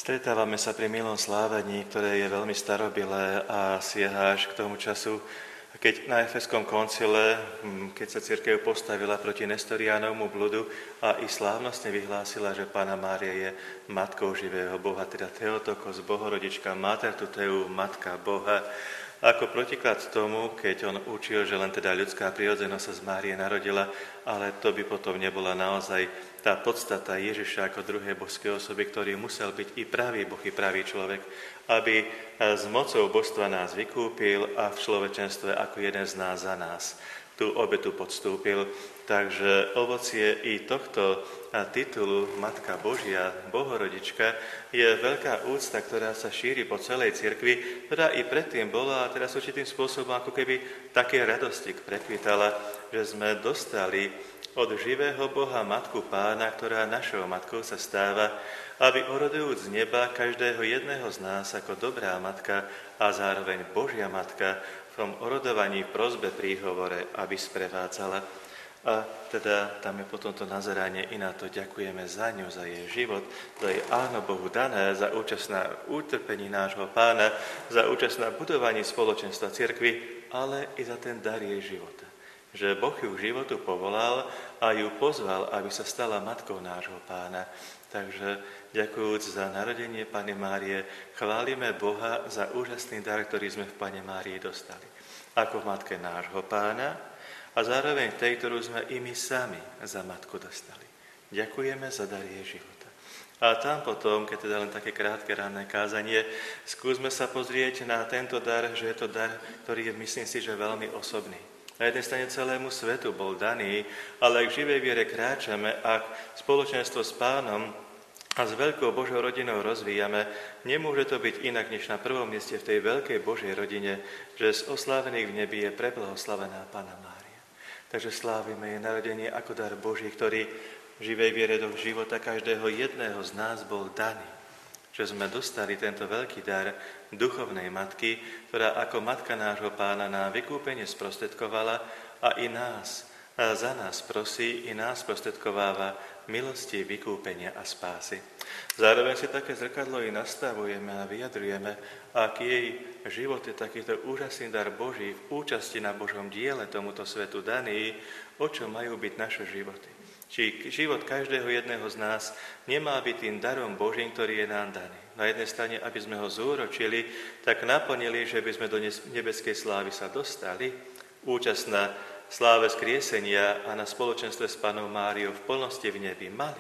Stretávame sa pri milom slávení, ktoré je veľmi starobilé a siaha až k tomu času, keď na Efeskom koncile, keď sa cirkev postavila proti Nestoriánovmu bludu a i slávnostne vyhlásila, že Panna Mária je matkou živého Boha, teda Theotokos, Bohorodička, Mater Tuteu, Matka Boha. Ako protiklad tomu, keď on učil, že len teda ľudská prirodzenosť sa z Márie narodila, ale to by potom nebola naozaj tá podstata Ježiša ako druhej božskej osoby, ktorý musel byť i pravý Boh, i pravý človek, aby s mocou božstva nás vykúpil a v človečenstve ako jeden z nás za nás tú obetu podstúpil. Takže ovocie i tohto titulu Matka Božia, Bohorodička, je veľká úcta, ktorá sa šíri po celej cirkvi, ktorá i predtým bola a teraz určitým spôsobom ako keby také radosti prekvitala, že sme dostali od živého Boha Matku Pána, ktorá našou matkou sa stáva, aby orodujúc z neba každého jedného z nás ako dobrá matka a zároveň Božia matka v tom orodovaní v prosbe príhovore, aby sprevádzala. A teda tam je potom to nazeránie i na to ďakujeme za ňu, za jej život, za jej áno Bohu dané, za účasť na utrpení nášho Pána, za účasť na budovaní spoločenstva cirkvi, ale i za ten dar jej života. Že Boh ju k životu povolal a ju pozval, aby sa stala matkou nášho Pána. Takže ďakujúc za narodenie Panny Márie, chválime Boha za úžasný dar, ktorý sme v Panne Márii dostali. Ako v matke nášho Pána a zároveň tej, ktorú sme i my sami za matku dostali. Ďakujeme za dar jej života. A tam potom, keď teda len také krátke ranné kázanie, skúsme sa pozrieť na tento dar, že je to dar, ktorý je, myslím si, že veľmi osobný. Na jednej strane celému svetu bol daný, ale ak v živej viere kráčame, ak spoločenstvo s Pánom a s veľkou Božou rodinou rozvíjame, nemôže to byť inak, než na prvom mieste v tej veľkej Božej rodine, že z oslávených v nebi je preblahoslavená Panna Mária. Takže slávime jej narodenie ako dar Boží, ktorý v živej viere do života každého jedného z nás bol daný. Že sme dostali tento veľký dar duchovnej matky, ktorá ako matka nášho Pána nám vykúpenie sprostredkovala a i nás, za nás prosí, i nás sprostredkováva milosti, vykúpenia a spásy. Zároveň si také zrkadlo i nastavujeme a vyjadrujeme, aký jej život je takýto úžasný dar Boží v účasti na Božom diele tomuto svetu daný, o čo majú byť naše životy. Či život každého jedného z nás nemá byť tým darom Božím, ktorý je nám daný. Na jednej strane, aby sme ho zúročili, tak naplnili, že by sme do nebeskej slávy sa dostali, účasť na sláve skriesenia a na spoločenstve s Pannou Máriou v plnosti v nebi mali.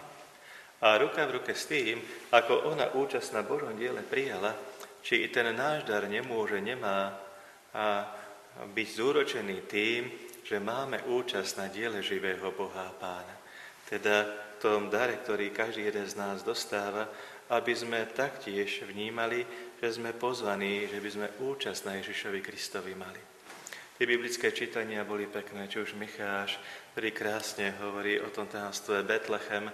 A ruka v ruke s tým, ako ona účasť na Božom diele prijala, či i ten náš dar nemá byť zúročený tým, že máme účasť na diele živého Boha a Pána. Teda v tom dare, ktorý každý jeden z nás dostáva, aby sme taktiež vnímali, že sme pozvaní, že by sme účasť na Ježišovi Kristovi mali. Tie biblické čítania boli pekné, či už Micháš, ktorý krásne hovorí o tom tajomstve Betlechem,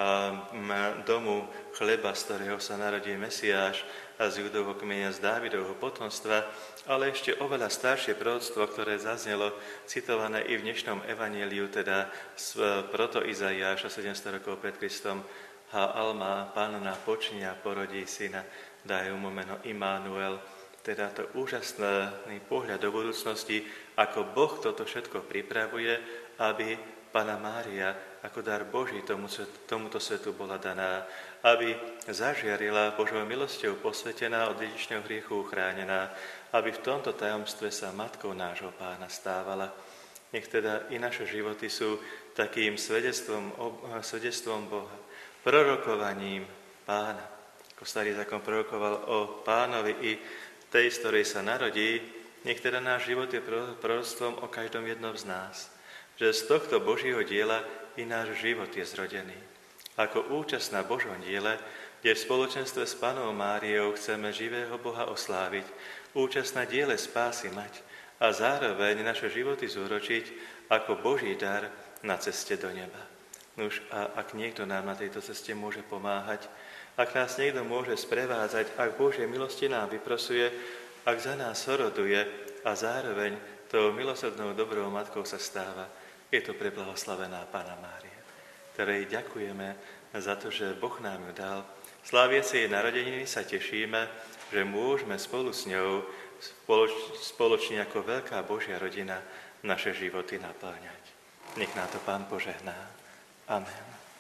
domu chleba, z ktorého sa narodí Mesiáš a z Judovho kmeňa, z Dávidovho potomstva, ale ešte oveľa staršie proroctvo, ktoré zaznelo, citované i v dnešnom evanjeliu, teda z proto Izaiáša 700 rokov pred Kristom, Ha Alma, Panna počne a porodí syna, dajú mu meno Immanuel. Teda to úžasný pohľad do budúcnosti, ako Boh toto všetko pripravuje, aby Panna Mária ako dar Boží tomuto svetu bola daná, aby zažiarila Božou milosťou posvetená, od dedičného hriechu uchránená, aby v tomto tajomstve sa matkou nášho Pána stávala. Nech teda i naše životy sú takým svedectvom Boha, prorokovaním Pána. Ako Starý zákon prorokoval o Pánovi i tej, z ktorej sa narodí, nech teda náš život je proroctvom o každom jednom z nás. Že z tohto Božieho diela i náš život je zrodený. Ako účasť na Božom diele, kde v spoločenstve s Pannou Máriou chceme živého Boha osláviť, účasť na diele spásy mať a zároveň naše životy zúročiť ako Boží dar na ceste do neba. Nuž a ak niekto nám na tejto ceste môže pomáhať, ak nás niekto môže sprevádzať, ak Božie milosti nám vyprosuje, ak za nás oroduje a zároveň tou milosrdnou dobrou matkou sa stáva, je to preblahoslavená Panna Mária, ktorej ďakujeme za to, že Boh nám ju dal, Sláviaci jej narodeniny sa tešíme, že môžeme spolu s ňou spoločne ako veľká Božia rodina naše životy napĺňať. Nech nám to Pán požehná. Amen.